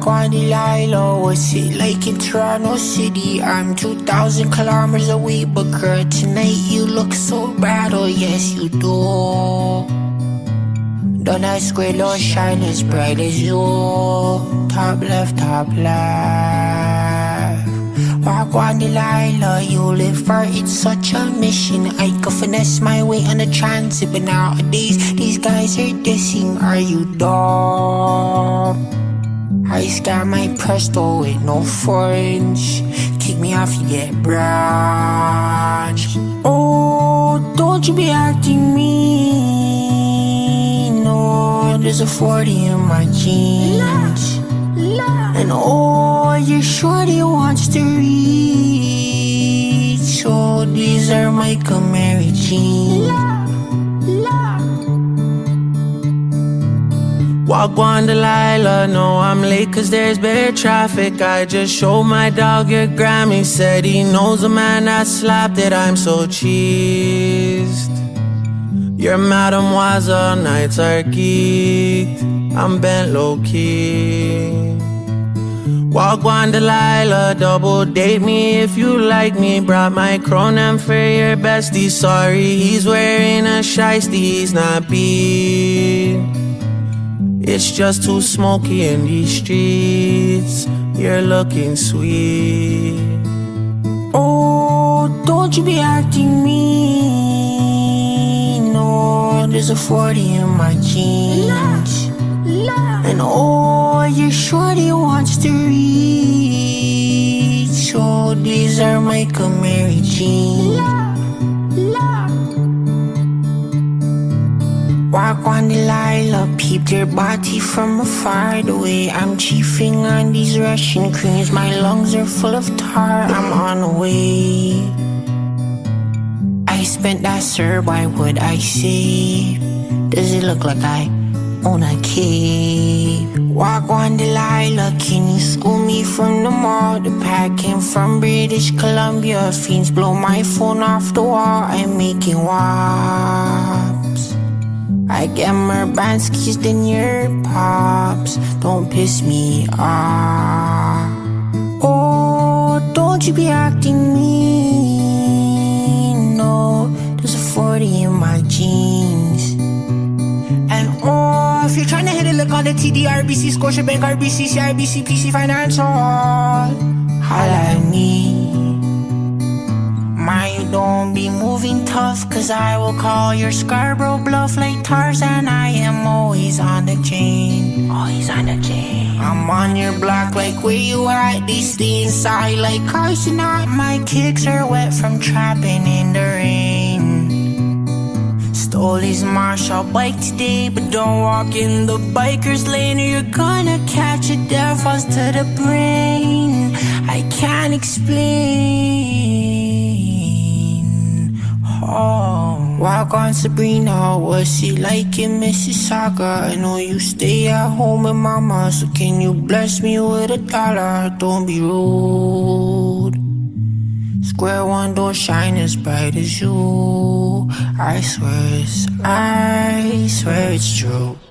Walk on Delilah, what's it like in Toronto City? I'm 2,000 kilometers away, but girl, tonight you look so bad, oh yes you do. Don't I square, don't shine as bright as you. Top left, top left. Walk on Delilah, you live for it's such a mission. I could finesse my way on the transit, but nowadays these guys are dissing. Are you dumb? I scan my Presto with no French. Kick me off, you get branched. Oh, don't you be acting mean. No, there's a 40 in my jeans. And oh, your shorty wants to reach. So these are my Camry jeans. Walk on Delilah, no I'm late cause there's bare traffic. I just showed my dog your Grammy. Said he knows a man that slapped it. I'm so cheesed. Your mademoiselle nights are geeked. I'm bent low-key. Walk on Delilah, double date me if you like me. Brought my chronom for your bestie. Sorry, he's wearing a shiesty, he's not beat. It's just too smoky in these streets. You're looking sweet. Oh, don't you be acting mean. No, there's a 40 in my jeans. And oh, your shorty wants to reach. So these are my Camry jeans. Walk on Delilah, peeped your body from afar. The way I'm chiefing on these Russian creams, my lungs are full of tar. I'm on the way. I spent that, sir, why would I say? Does it look like I own a cape? Walk on Delilah, can you school me from the mall? The pack came from British Columbia. Fiends blow my phone off the wall. I'm making wops. I get more Banskis than your pops. Don't piss me off. Oh, don't you be acting mean. No, there's a 40 in my jeans. And oh, if you're trying to hit a look on the TD, RBC, Scotiabank, RBC, CIBC, PC Financial, holla at me. My, you don't be moving tough, cause I will call your Scarborough bluff like Tarzan. I am always on the chain. Always on the chain. I'm on your block like where you at. They stay inside like Carson. My kicks are wet from trapping in the rain. Stole his Marshall bike today, but don't walk in the biker's lane or you're gonna catch a death falls to the brain. I can't explain. Oh, walk on Sabrina, what's it like in Mississauga? I know you stay at home with mama, so can you bless me with $1? Don't be rude. Square one don't shine as bright as you. I swear it's true.